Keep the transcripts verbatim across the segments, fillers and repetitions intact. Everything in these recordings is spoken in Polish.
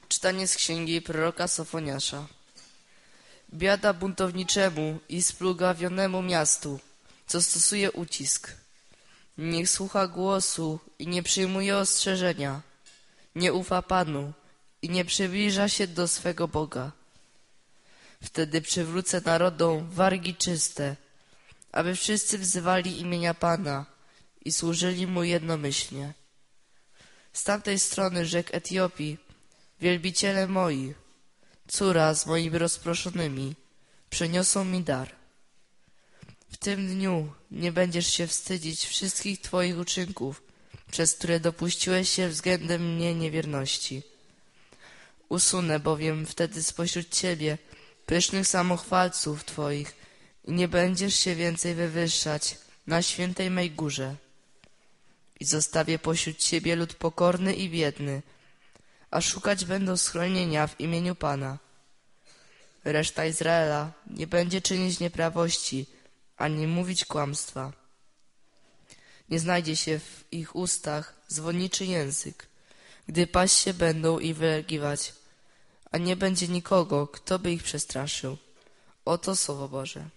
Czytanie z księgi proroka Sofoniasza. Biada buntowniczemu i splugawionemu miastu, co stosuje ucisk. Niech słucha głosu i nie przyjmuje ostrzeżenia. Nie ufa Panu i nie przybliża się do swego Boga. Wtedy przywrócę narodom wargi czyste, aby wszyscy wzywali imienia Pana i służyli Mu jednomyślnie. Z tamtej strony rzek Etiopii, wielbiciele moi, córa z moimi rozproszonymi, przyniosą mi dar. W tym dniu nie będziesz się wstydzić wszystkich Twoich uczynków, przez które dopuściłeś się względem mnie niewierności. Usunę bowiem wtedy spośród Ciebie pysznych samochwalców Twoich i nie będziesz się więcej wywyższać na świętej mej górze. I zostawię pośród Ciebie lud pokorny i biedny, a szukać będą schronienia w imieniu Pana. Reszta Izraela nie będzie czynić nieprawości, ani mówić kłamstwa. Nie znajdzie się w ich ustach zwodniczy język, gdy paść się będą i wylegiwać, a nie będzie nikogo, kto by ich przestraszył. Oto Słowo Boże.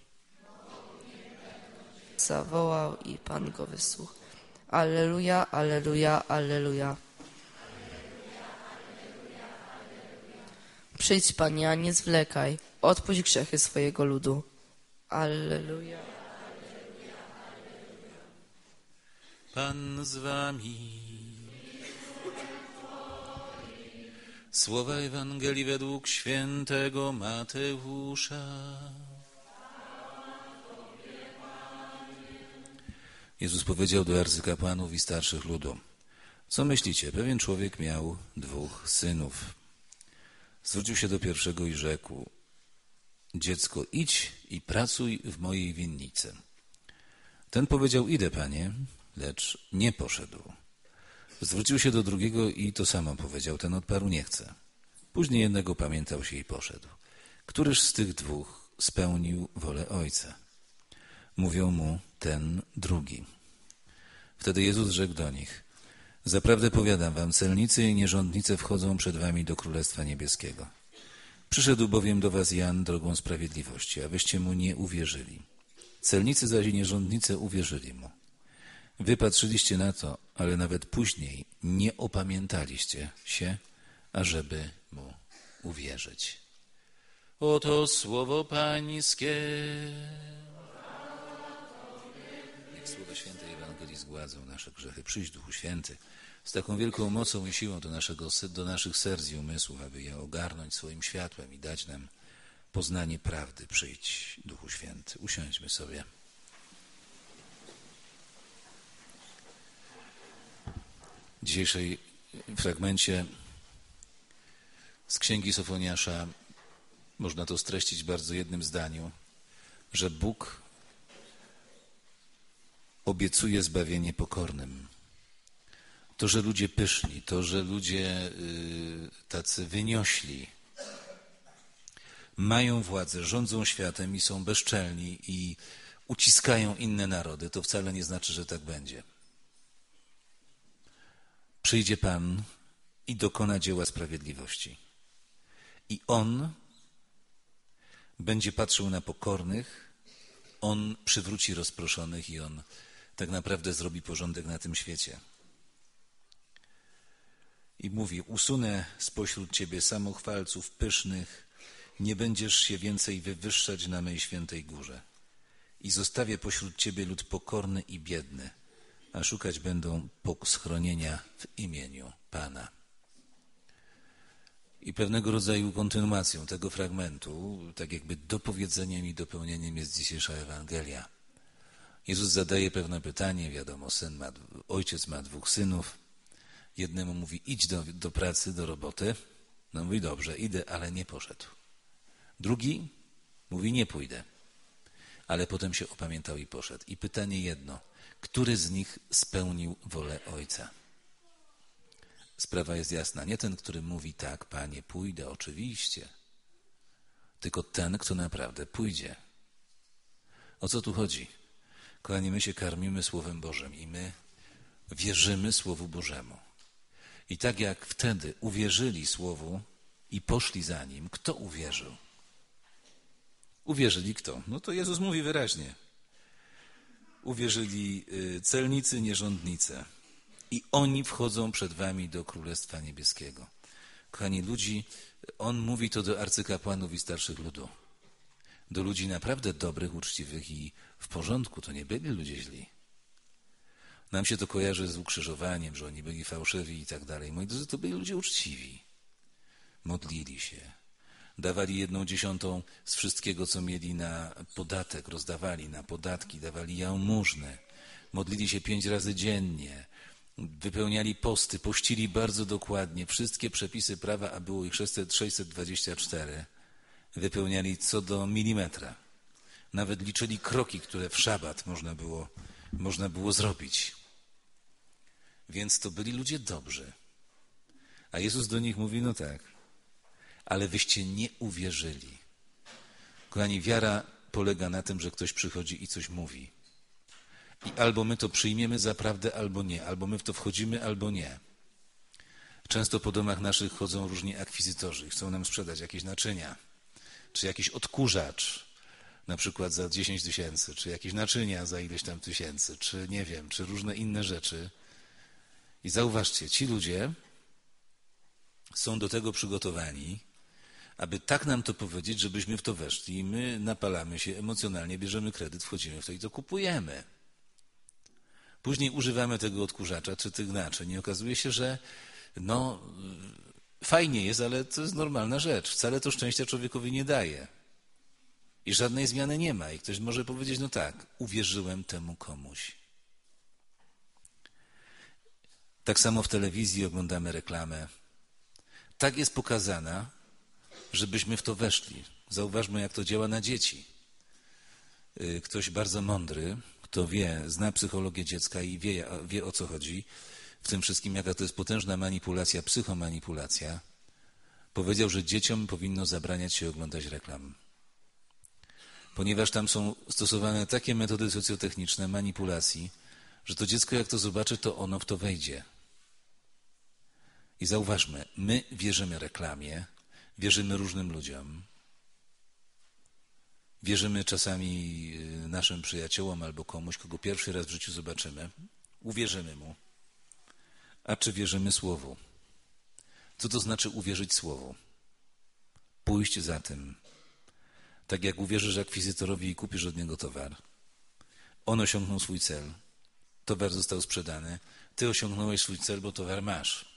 Zawołał i Pan go wysłuchał. Alleluja, alleluja, alleluja. Przyjdź, Panie, a nie zwlekaj. Odpuść grzechy swojego ludu. Alleluja. Pan z wami. Słowa Ewangelii według świętego Mateusza. Jezus powiedział do arcykapłanów i starszych ludu: co myślicie? Pewien człowiek miał dwóch synów. Zwrócił się do pierwszego i rzekł: dziecko, idź i pracuj w mojej winnicy. Ten powiedział: idę, panie, lecz nie poszedł. Zwrócił się do drugiego i to samo powiedział. Ten odparł: nie chcę. Później jednego pamiętał się i poszedł. Któryż z tych dwóch spełnił wolę ojca? Mówią mu: ten drugi. Wtedy Jezus rzekł do nich: zaprawdę powiadam wam, celnicy i nierządnice wchodzą przed wami do Królestwa Niebieskiego. Przyszedł bowiem do was Jan drogą sprawiedliwości, a wyście mu nie uwierzyli. Celnicy zaś i nierządnice uwierzyli mu. Wy patrzyliście na to, ale nawet później nie opamiętaliście się, ażeby mu uwierzyć. Oto słowo Pańskie. Niech słowa świętej Ewangelii zgładzą nasze grzechy. Przyjdź, Duchu Święty, z taką wielką mocą i siłą do, naszego, do naszych serc i umysłów, aby je ogarnąć swoim światłem i dać nam poznanie prawdy. Przyjdź, Duchu Święty. Usiądźmy sobie. W dzisiejszej fragmencie z Księgi Sofoniasza można to streścić bardzo jednym zdaniu, że Bóg obiecuje zbawienie pokornym. To, że ludzie pyszni, to, że ludzie y, tacy wyniośli mają władzę, rządzą światem i są bezczelni i uciskają inne narody, to wcale nie znaczy, że tak będzie. Przyjdzie Pan i dokona dzieła sprawiedliwości. I On będzie patrzył na pokornych, On przywróci rozproszonych i On tak naprawdę zrobi porządek na tym świecie. I mówi: usunę spośród Ciebie samochwalców pysznych, nie będziesz się więcej wywyższać na mej świętej górze. I zostawię pośród Ciebie lud pokorny i biedny, a szukać będą schronienia w imieniu Pana. I pewnego rodzaju kontynuacją tego fragmentu, tak jakby dopowiedzeniem i dopełnieniem, jest dzisiejsza Ewangelia. Jezus zadaje pewne pytanie, wiadomo, syn ma, ojciec ma dwóch synów. Jednemu mówi: idź do, do pracy, do roboty. No mówi: dobrze, idę, ale nie poszedł. Drugi mówi: nie pójdę. Ale potem się opamiętał i poszedł. I pytanie jedno: który z nich spełnił wolę Ojca? Sprawa jest jasna. Nie ten, który mówi: tak, Panie, pójdę, oczywiście. Tylko ten, kto naprawdę pójdzie. O co tu chodzi? Kochani, my się karmimy Słowem Bożym i my wierzymy Słowu Bożemu. I tak jak wtedy uwierzyli Słowu i poszli za nim, kto uwierzył? Uwierzyli kto? No to Jezus mówi wyraźnie. Uwierzyli celnicy, nierządnice. I oni wchodzą przed wami do Królestwa Niebieskiego. Kochani ludzi, on mówi to do arcykapłanów i starszych ludu. Do ludzi naprawdę dobrych, uczciwych i w porządku. To nie byli ludzie źli. Nam się to kojarzy z ukrzyżowaniem, że oni byli fałszywi i tak dalej. Moi drodzy, to byli ludzie uczciwi. Modlili się. Dawali jedną dziesiątą z wszystkiego, co mieli na podatek. Rozdawali na podatki, dawali jałmużnę. Modlili się pięć razy dziennie. Wypełniali posty, pościli bardzo dokładnie. Wszystkie przepisy prawa, a było ich sześćset dwadzieścia cztery, wypełniali co do milimetra. Nawet liczyli kroki, które w szabat można było, można było zrobić. Więc to byli ludzie dobrzy. A Jezus do nich mówi, no tak, ale wyście nie uwierzyli. Kochani, wiara polega na tym, że ktoś przychodzi i coś mówi. I albo my to przyjmiemy za prawdę, albo nie. Albo my w to wchodzimy, albo nie. Często po domach naszych chodzą różni akwizytorzy. Chcą nam sprzedać jakieś naczynia. Czy jakiś odkurzacz, na przykład za dziesięć tysięcy. Czy jakieś naczynia za ileś tam tysięcy. Czy nie wiem, czy różne inne rzeczy. I zauważcie, ci ludzie są do tego przygotowani, aby tak nam to powiedzieć, żebyśmy w to weszli. I my napalamy się emocjonalnie, bierzemy kredyt, wchodzimy w to i to kupujemy. Później używamy tego odkurzacza czy tych naczyń i okazuje się, że no fajnie jest, ale to jest normalna rzecz. Wcale to szczęścia człowiekowi nie daje. I żadnej zmiany nie ma. I ktoś może powiedzieć, no tak, uwierzyłem temu komuś. Tak samo w telewizji oglądamy reklamę. Tak jest pokazana, żebyśmy w to weszli. Zauważmy, jak to działa na dzieci. Ktoś bardzo mądry, kto wie, zna psychologię dziecka i wie, wie o co chodzi, w tym wszystkim jaka to jest potężna manipulacja, psychomanipulacja, powiedział, że dzieciom powinno zabraniać się oglądać reklam. Ponieważ tam są stosowane takie metody socjotechniczne manipulacji, że to dziecko jak to zobaczy, to ono w to wejdzie. I zauważmy, my wierzymy reklamie, wierzymy różnym ludziom, wierzymy czasami naszym przyjaciołom albo komuś, kogo pierwszy raz w życiu zobaczymy. Uwierzymy mu. A czy wierzymy Słowu? Co to znaczy uwierzyć Słowu? Pójść za tym. Tak jak uwierzysz akwizytorowi i kupisz od niego towar. On osiągnął swój cel. Towar został sprzedany. Ty osiągnąłeś swój cel, bo towar masz.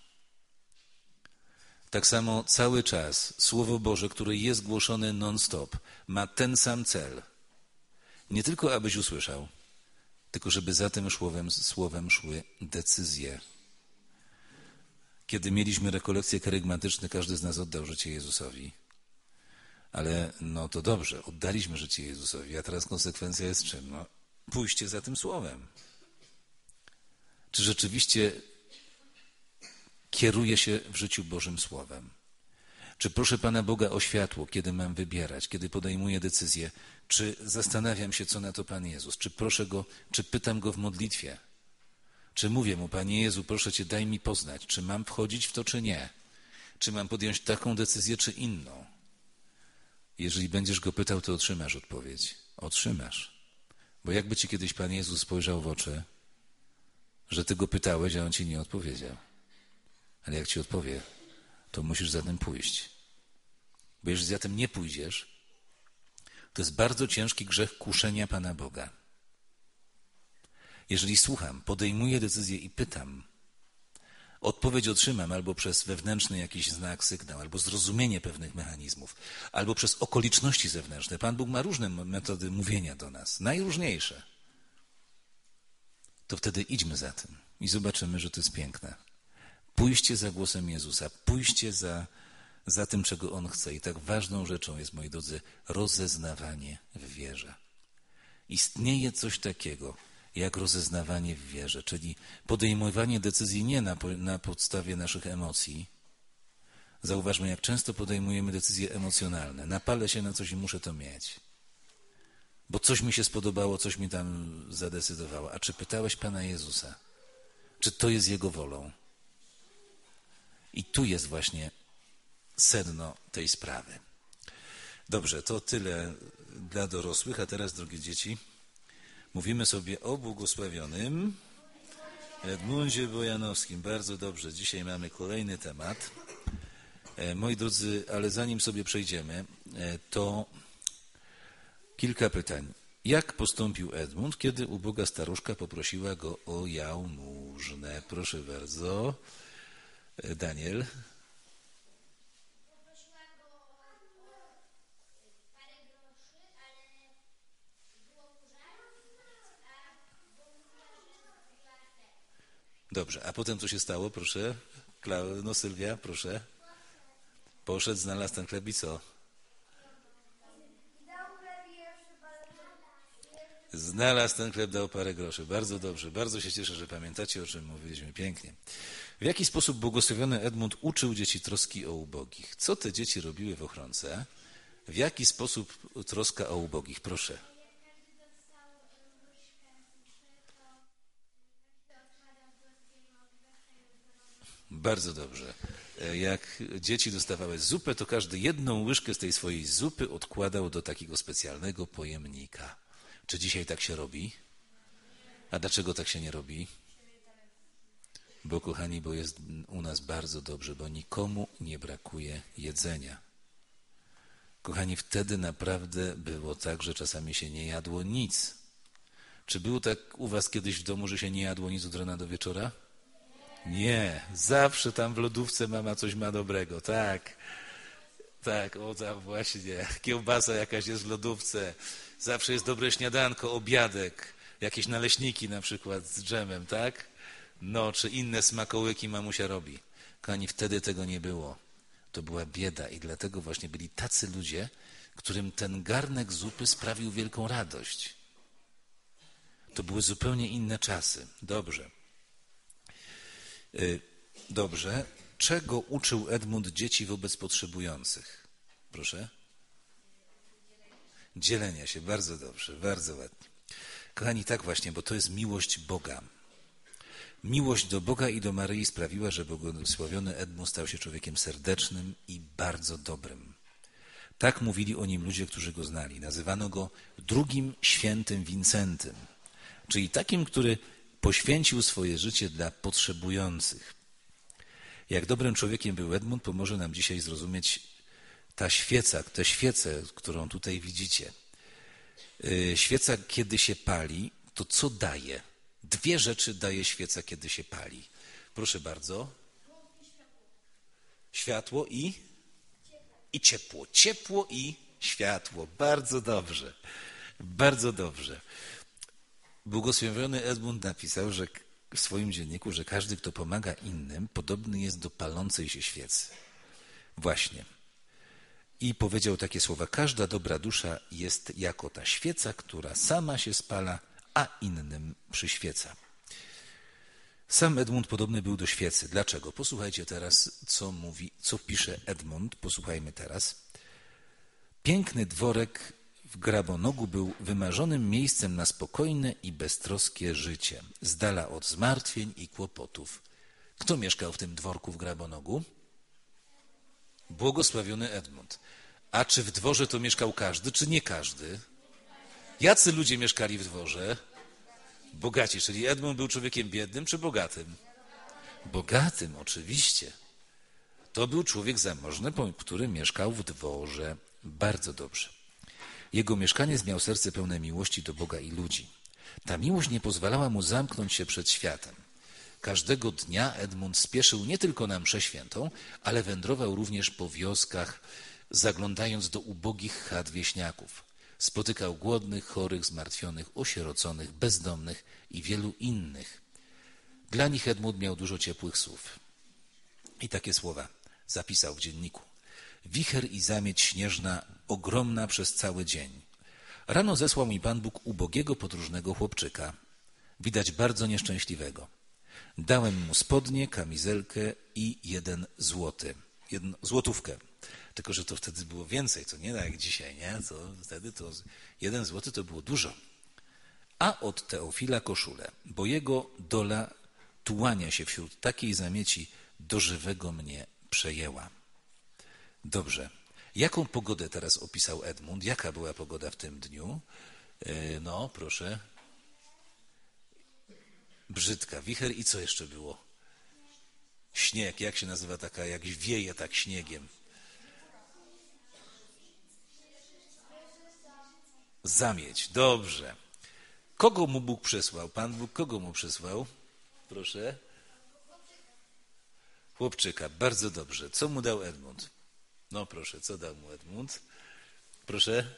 Tak samo cały czas Słowo Boże, które jest głoszone non-stop, ma ten sam cel. Nie tylko, abyś usłyszał, tylko żeby za tym słowem, słowem szły decyzje. Kiedy mieliśmy rekolekcje kerygmatyczne, każdy z nas oddał życie Jezusowi. Ale no to dobrze, oddaliśmy życie Jezusowi, a teraz konsekwencja jest czym? No, pójście za tym słowem. Czy rzeczywiście kieruję się w życiu Bożym Słowem? Czy proszę Pana Boga o światło, kiedy mam wybierać, kiedy podejmuję decyzję? Czy zastanawiam się, co na to Pan Jezus? Czy proszę Go, czy pytam Go w modlitwie? Czy mówię Mu, Panie Jezu, proszę Cię, daj mi poznać, czy mam wchodzić w to, czy nie? Czy mam podjąć taką decyzję, czy inną? Jeżeli będziesz Go pytał, to otrzymasz odpowiedź. Otrzymasz. Bo jakby Ci kiedyś Pan Jezus spojrzał w oczy, że Ty Go pytałeś, a On Ci nie odpowiedział. Ale jak Ci odpowie, to musisz za tym pójść. Bo jeżeli za tym nie pójdziesz, to jest bardzo ciężki grzech kuszenia Pana Boga. Jeżeli słucham, podejmuję decyzję i pytam, odpowiedź otrzymam albo przez wewnętrzny jakiś znak, sygnał, albo zrozumienie pewnych mechanizmów, albo przez okoliczności zewnętrzne. Pan Bóg ma różne metody mówienia do nas, najróżniejsze. To wtedy idźmy za tym i zobaczymy, że to jest piękne. Pójście za głosem Jezusa, pójście za, za tym, czego On chce. I tak ważną rzeczą jest, moi drodzy, rozeznawanie w wierze. Istnieje coś takiego jak rozeznawanie w wierze, czyli podejmowanie decyzji nie na, na podstawie naszych emocji. Zauważmy, jak często podejmujemy decyzje emocjonalne. Napalę się na coś i muszę to mieć. Bo coś mi się spodobało, coś mi tam zadecydowało. A czy pytałeś Pana Jezusa, czy to jest Jego wolą? I tu jest właśnie sedno tej sprawy. Dobrze, to tyle dla dorosłych, a teraz, drogie dzieci, mówimy sobie o błogosławionym Edmundzie Bojanowskim. Bardzo dobrze, dzisiaj mamy kolejny temat. Moi drodzy, ale zanim sobie przejdziemy, to kilka pytań. Jak postąpił Edmund, kiedy uboga staruszka poprosiła go o jałmużnę? Proszę bardzo. Daniel. Poprosiła go o parę groszy, ale było mu żal, a bo mówiła, że zrobiła chleb. Dobrze, a potem co się stało? Proszę. Kla- no Sylwia, proszę. Poszedł, znalazł ten chleb i co? Znalazł ten chleb, dał parę groszy. Bardzo dobrze. Bardzo się cieszę, że pamiętacie, o czym mówiliśmy. Pięknie. W jaki sposób błogosławiony Edmund uczył dzieci troski o ubogich? Co te dzieci robiły w ochronce? W jaki sposób troska o ubogich? Proszę. Bardzo dobrze. Jak dzieci dostawały zupę, to każdy jedną łyżkę z tej swojej zupy odkładał do takiego specjalnego pojemnika. Czy dzisiaj tak się robi? A dlaczego tak się nie robi? Bo, kochani, bo jest u nas bardzo dobrze, bo nikomu nie brakuje jedzenia. Kochani, wtedy naprawdę było tak, że czasami się nie jadło nic. Czy było tak u was kiedyś w domu, że się nie jadło nic od rana do wieczora? Nie, zawsze tam w lodówce mama coś ma dobrego, tak, tak, o tam właśnie, kiełbasa jakaś jest w lodówce, zawsze jest dobre śniadanko, obiadek, jakieś naleśniki na przykład z dżemem, tak? No, czy inne smakołyki mamusia robi. Kochani, wtedy tego nie było, to była bieda i dlatego właśnie byli tacy ludzie, którym ten garnek zupy sprawił wielką radość. To były zupełnie inne czasy, dobrze. Dobrze. Czego uczył Edmund dzieci wobec potrzebujących? Proszę. Dzielenia się. Bardzo dobrze. Bardzo ładnie. Kochani, tak właśnie, bo to jest miłość Boga. Miłość do Boga i do Maryi sprawiła, że błogosławiony Edmund stał się człowiekiem serdecznym i bardzo dobrym. Tak mówili o nim ludzie, którzy go znali. Nazywano go drugim świętym Wincentym, czyli takim, który poświęcił swoje życie dla potrzebujących. Jak dobrym człowiekiem był Edmund, pomoże nam dzisiaj zrozumieć ta świeca, tę świecę, którą tutaj widzicie. Świeca, kiedy się pali, to co daje? Dwie rzeczy daje świeca, kiedy się pali. Proszę bardzo. Światło i? I ciepło. Ciepło i światło. Bardzo dobrze. Bardzo dobrze. Błogosławiony Edmund napisał, że w swoim dzienniku, że każdy, kto pomaga innym, podobny jest do palącej się świecy. Właśnie. I powiedział takie słowa: każda dobra dusza jest jako ta świeca, która sama się spala, a innym przyświeca. Sam Edmund podobny był do świecy. Dlaczego? Posłuchajcie teraz, co mówi, co pisze Edmund. Posłuchajmy teraz. Piękny dworek w Grabonogu był wymarzonym miejscem na spokojne i beztroskie życie, z dala od zmartwień i kłopotów. Kto mieszkał w tym dworku w Grabonogu? Błogosławiony Edmund. A czy w dworze to mieszkał każdy, czy nie każdy? Jacy ludzie mieszkali w dworze? Bogaci, czyli Edmund był człowiekiem biednym czy bogatym? Bogatym, oczywiście. To był człowiek zamożny, który mieszkał w dworze. Bardzo dobrze. Jego mieszkaniec miał serce pełne miłości do Boga i ludzi. Ta miłość nie pozwalała mu zamknąć się przed światem. Każdego dnia Edmund spieszył nie tylko na mszę świętą, ale wędrował również po wioskach, zaglądając do ubogich chat wieśniaków. Spotykał głodnych, chorych, zmartwionych, osieroconych, bezdomnych i wielu innych. Dla nich Edmund miał dużo ciepłych słów. I takie słowa zapisał w dzienniku. Wicher i zamieć śnieżna, ogromna przez cały dzień. Rano zesłał mi Pan Bóg ubogiego, podróżnego chłopczyka, widać bardzo nieszczęśliwego. Dałem mu spodnie, kamizelkę i jeden złoty, jedną złotówkę. Tylko że to wtedy było więcej, to nie jak dzisiaj, nie? To wtedy to jeden złoty to było dużo. A od Teofila koszulę, bo jego dola tułania się wśród takiej zamieci do żywego mnie przejęła. Dobrze. Jaką pogodę teraz opisał Edmund? Jaka była pogoda w tym dniu? Yy, no, proszę. Brzydka, wicher i co jeszcze było? Śnieg, jak się nazywa taka, jak wieje tak śniegiem? Zamieć, dobrze. Kogo mu Bóg przesłał? Pan Bóg kogo mu przesłał? Proszę. Chłopczyka, bardzo dobrze. Co mu dał Edmund? No proszę, co dał mu Edmund? Proszę.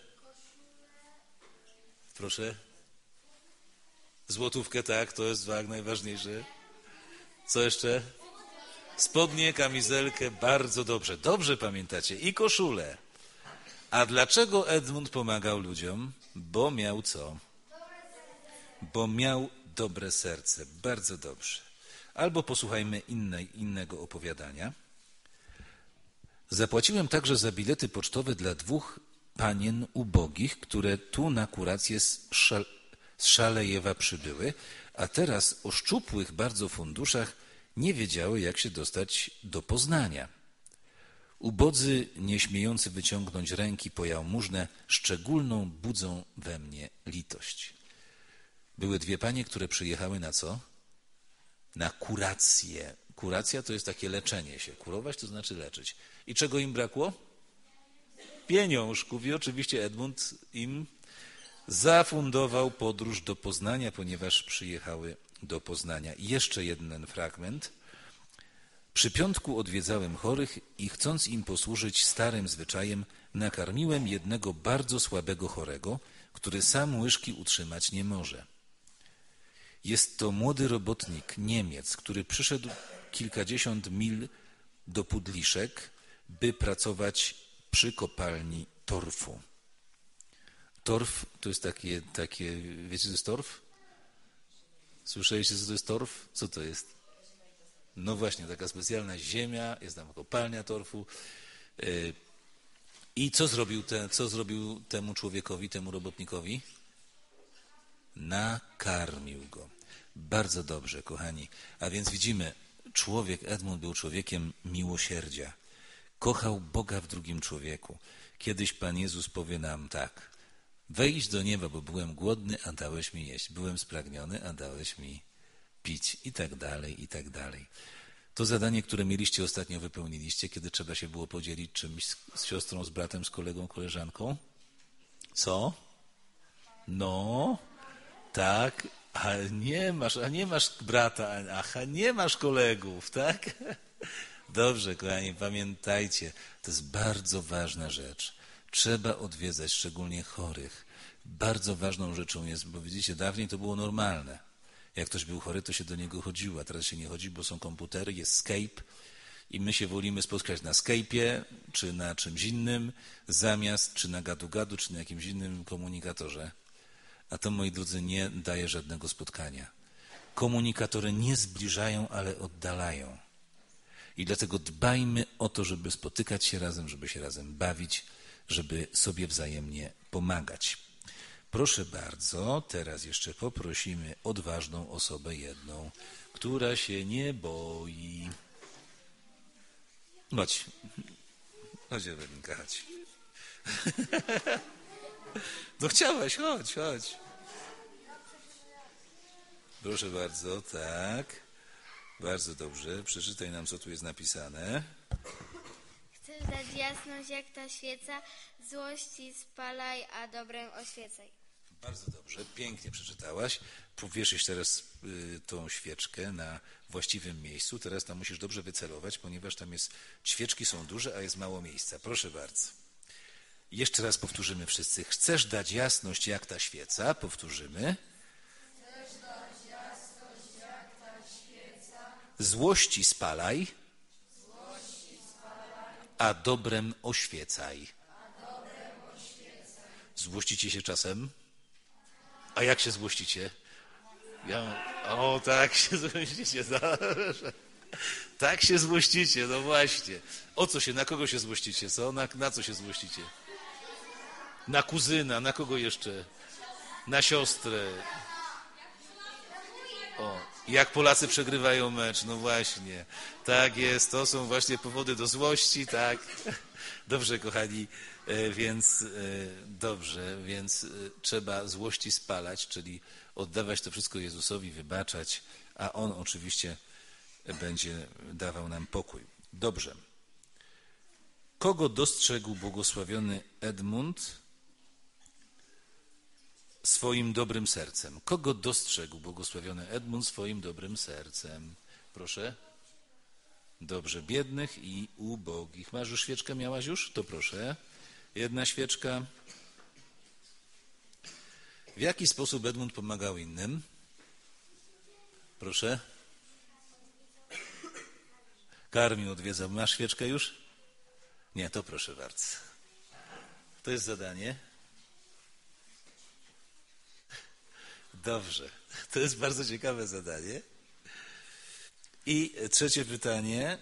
Proszę. Złotówkę, tak, to jest tak, najważniejsze. Co jeszcze? Spodnie, kamizelkę, bardzo dobrze. Dobrze pamiętacie. I koszulę. A dlaczego Edmund pomagał ludziom? Bo miał co? Bo miał dobre serce. Bardzo dobrze. Albo posłuchajmy innej, innego opowiadania. Zapłaciłem także za bilety pocztowe dla dwóch panien ubogich, które tu na kurację z, Szal, z Szalejewa przybyły, a teraz o szczupłych bardzo funduszach nie wiedziały, jak się dostać do Poznania. Ubodzy, nieśmiejący wyciągnąć ręki po jałmużnę, szczególną budzą we mnie litość. Były dwie panie, które przyjechały na co? Na kurację. Kuracja to jest takie leczenie się. Kurować to znaczy leczyć. I czego im brakło? Pieniążków. I oczywiście Edmund im zafundował podróż do Poznania, ponieważ przyjechały do Poznania. I jeszcze jeden fragment. Przy piątku odwiedzałem chorych i chcąc im posłużyć starym zwyczajem, nakarmiłem jednego bardzo słabego chorego, który sam łyżki utrzymać nie może. Jest to młody robotnik, Niemiec, który przyszedł kilkadziesiąt mil do Pudliszek, by pracować przy kopalni torfu. Torf to jest takie, takie, wiecie co to jest torf? Słyszeliście, co to jest torf? Co to jest? No właśnie, taka specjalna ziemia, jest tam kopalnia torfu. I co zrobił, te, co zrobił temu człowiekowi, temu robotnikowi? Nakarmił go. Bardzo dobrze, kochani. A więc widzimy, człowiek Edmund był człowiekiem miłosierdzia. Kochał Boga w drugim człowieku. Kiedyś Pan Jezus powie nam tak: wejdź do nieba, bo byłem głodny, a dałeś mi jeść. Byłem spragniony, a dałeś mi pić. I tak dalej, i tak dalej. To zadanie, które mieliście ostatnio, wypełniliście, kiedy trzeba się było podzielić czymś z, z siostrą, z bratem, z kolegą, koleżanką? Co? No, tak. A nie masz, a nie masz brata, ach, a nie masz kolegów, tak? Dobrze, kochani, pamiętajcie, to jest bardzo ważna rzecz. Trzeba odwiedzać, szczególnie chorych. Bardzo ważną rzeczą jest, bo widzicie, dawniej to było normalne. Jak ktoś był chory, to się do niego chodziło, a teraz się nie chodzi, bo są komputery, jest Skype i my się wolimy spotkać na Skype'ie, czy na czymś innym, zamiast, czy na gadu-gadu, czy na jakimś innym komunikatorze. A to, moi drodzy, nie daje żadnego spotkania. Komunikatory nie zbliżają, ale oddalają. I dlatego dbajmy o to, żeby spotykać się razem, żeby się razem bawić, żeby sobie wzajemnie pomagać. Proszę bardzo, teraz jeszcze poprosimy odważną osobę jedną, która się nie boi. Chodź. Chodź, Ewelinka, chodź. No chciałaś, chodź, chodź. Proszę bardzo, tak. Bardzo dobrze. Przeczytaj nam, co tu jest napisane. Chcesz dać jasność jak ta świeca, złości spalaj, a dobrem oświecaj. Bardzo dobrze, pięknie przeczytałaś. Powieszysz teraz y, tą świeczkę na właściwym miejscu. Teraz tam musisz dobrze wycelować, ponieważ tam jest, świeczki są duże, a jest mało miejsca. Proszę bardzo. Jeszcze raz powtórzymy wszyscy. Chcesz dać jasność jak ta świeca? Powtórzymy. Chcesz dać jasność jak ta świeca. Złości spalaj, Złości spalaj, a dobrem oświecaj. a dobrem oświecaj. Złościcie się czasem? A jak się złościcie? Ja, o, tak się złościcie. Dobrze. Tak się złościcie, no właśnie. O co się, na kogo się złościcie, co? Na, na co się złościcie? Na kuzyna, na kogo jeszcze? Na siostrę. O, Jak Polacy przegrywają mecz, no właśnie. Tak jest, to są właśnie powody do złości, tak. Dobrze, kochani, więc dobrze, więc trzeba złości spalać, czyli oddawać to wszystko Jezusowi, wybaczać, a On oczywiście będzie dawał nam pokój. Dobrze. Kogo dostrzegł błogosławiony Edmund swoim dobrym sercem? Kogo dostrzegł błogosławiony Edmund swoim dobrym sercem? Proszę. Dobrze, biednych i ubogich. Masz już świeczkę? Miałaś już? To proszę. Jedna świeczka. W jaki sposób Edmund pomagał innym? Proszę. Karmił, odwiedzał. Masz świeczkę już? Nie, to proszę bardzo. To jest zadanie. Dobrze. To jest bardzo ciekawe zadanie. I trzecie pytanie.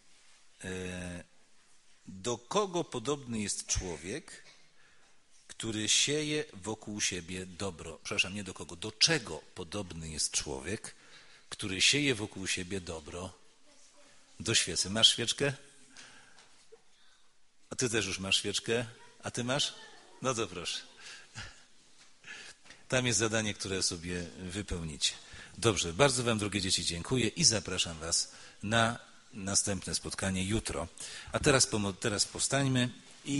Do kogo podobny jest człowiek, który sieje wokół siebie dobro? Przepraszam, nie do kogo. Do czego podobny jest człowiek, który sieje wokół siebie dobro? Do świecy. Masz świeczkę? A ty też już masz świeczkę? A ty masz? No to proszę. Tam jest zadanie, które sobie wypełnicie. Dobrze, bardzo wam, drogie dzieci, dziękuję i zapraszam was na następne spotkanie jutro. A teraz, teraz powstańmy.